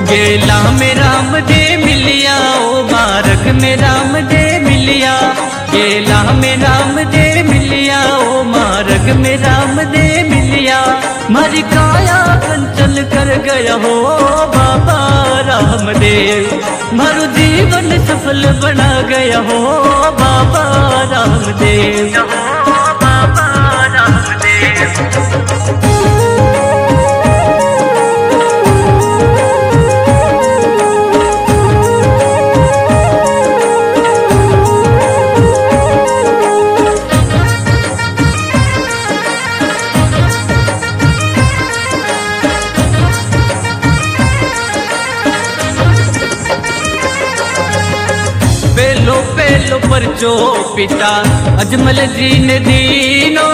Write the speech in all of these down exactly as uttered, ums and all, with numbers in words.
गेला में राम दे मिलिया ओ मार्ग में राम दे मिलिया। गेला में राम दे मिलिया ओ मार्ग में राम दे मिलिया। मारी काया कंचन कर गया हो बाबा रामदेव। मारू जीवन सफल बना गया हो बाबा रामदेव। बाबा रामदेव। पेलो पेलो परचो पिता अजमल जी ने दीनो।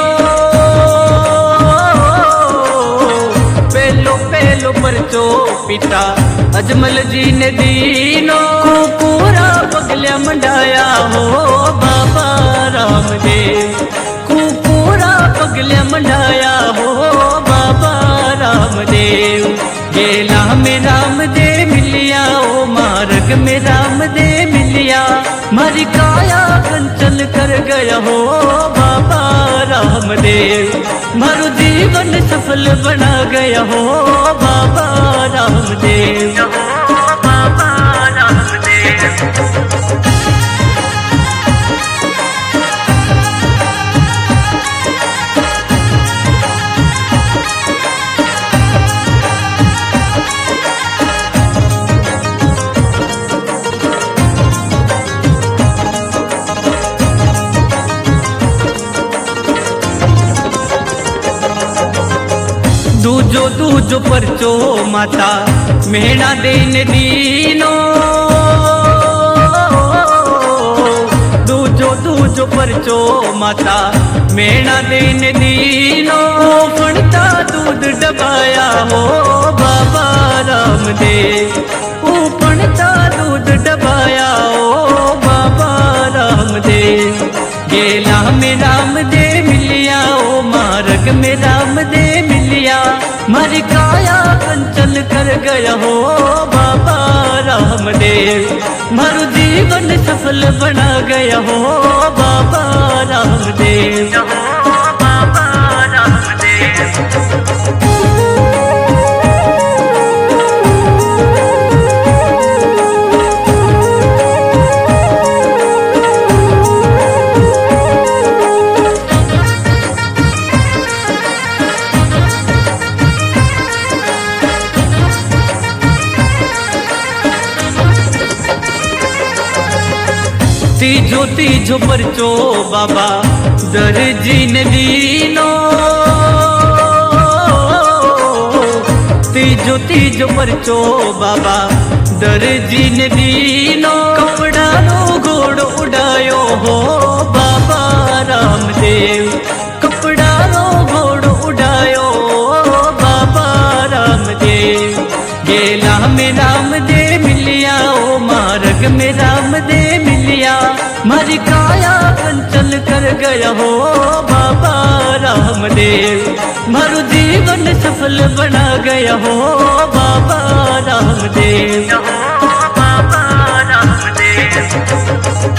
पेलो पेलो परचो पिता अजमल जी ने दीनो। पूरा पगलिया मंडाया हो बाबा रामदेव। पूरा पगलिया मंडाया हो बाबा रामदेव। गेला में राम दे मिलिया ओ मार्ग में राम दे मिलिया। मारी काया कंचन कर गया हो बाबा रामदेव। मारू जीवन सफल बना गया हो बाबा रामदेव। बाबा रामदेव। दूजो दूजो परचो माता मेहना देन दीनो। दूजो दूजो परचो माता मेहना देन दीनो। फणता दूध डबाया हो बाबा रामदेव। फणता दूध डबाया हो बाबा रामदेव। गेला में राम दे मिलिया ओ मार्ग में राम दे मिलिया। मारी काया कंचन कर गया हो बाबा रामदेव। मारू जीवन सफल बना गया हो बाबा रामदेव। बाबा रामदेव। तीजो तीजो परचो बाबा दर्जी ने दीनो। तीजो तीजो परचो बाबा दर्जी ने दीनो। कपड़ा रो घोड़ उड़ायो हो बाबा रामदेव। कपड़ा रो घोड़ उड़ायो बाबा रामदेव। गेला में राम दे मिलिया ओ मार्ग में राम दे मिलिया। मारी काया कंचन कर गया हो बाबा रामदेव। मारू जीवन सफल बना गया हो बाबा रामदेव। बाबा रामदेव।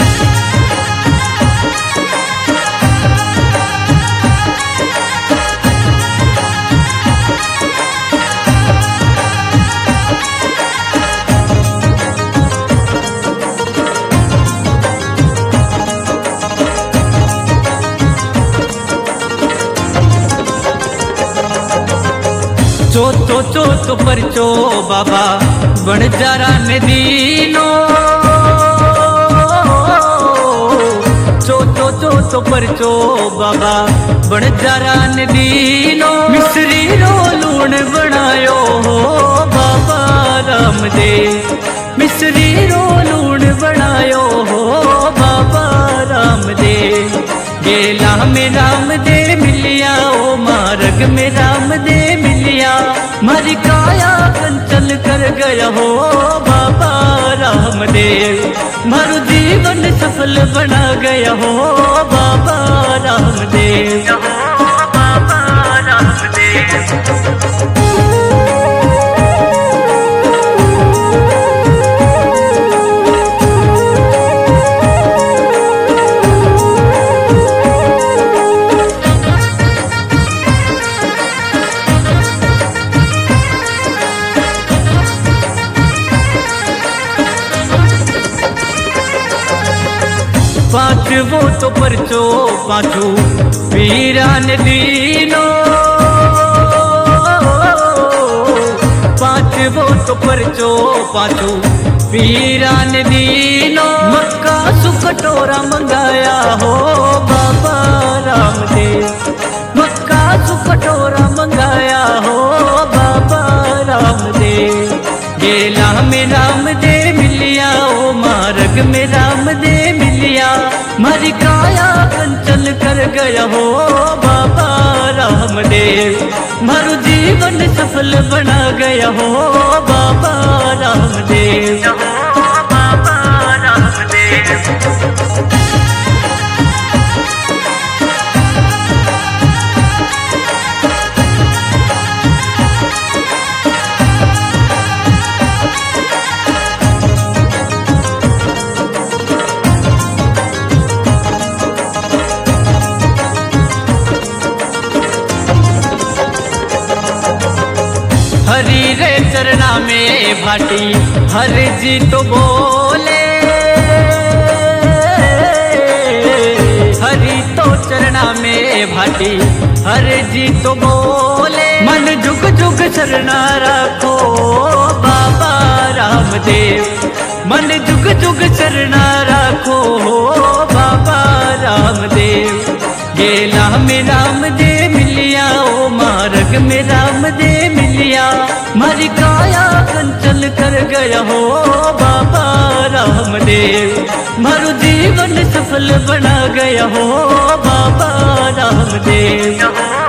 चौथो चौथो परचो बाबा बणजारा ने दीनो। चौथो चौथो परचो बाबा बणजारा ने दीनो। मिस्री रो लूण बनायो हो बाबा रामदेव। मिस्री रो लूण बनायो हो बाबा रामदेव। गेला में राम दे मिलिया ओ मार्ग में राम दे मिलिया। मारी काया कंचन कर गया हो बाबा रामदेव। मारू जीवन सफल बना गया हो बाबा रामदेव। बाबा रामदेव। पांचवो तो परचो पांचू वीरान दीनो, पांचवो तो परचो पांचू वीरान दीनो। मक्का सुकटोरा मंगाया हो बाबा रामदेव, मक्का सुकटोरा मंगाया हो बाबा रामदेव। गेला में रामदेव मिलिया ओ मार्ग में रामदेव मिलिया, मारी काया कंचन कर गया हो बाबा रामदेव, मारू जीवन सफल बना गया हो बाबा रामदेव, बाबा रामदेव। हरि रे चरना में भाटी हर जी तो बोले, हरि तो चरना में भाटी हर जी तो बोले। मन जुग जुग चरना रखो बाबा रामदेव, मन जुग जुग चरना रखो बाबा रामदेव। गेला में रामदेव मिलिया ओ मार्ग में रामदेव मिलिया, मारी काया कंचन कर गया हो बाबा रामदेव, मारू जीवन सफल बना गया हो बाबा रामदेव।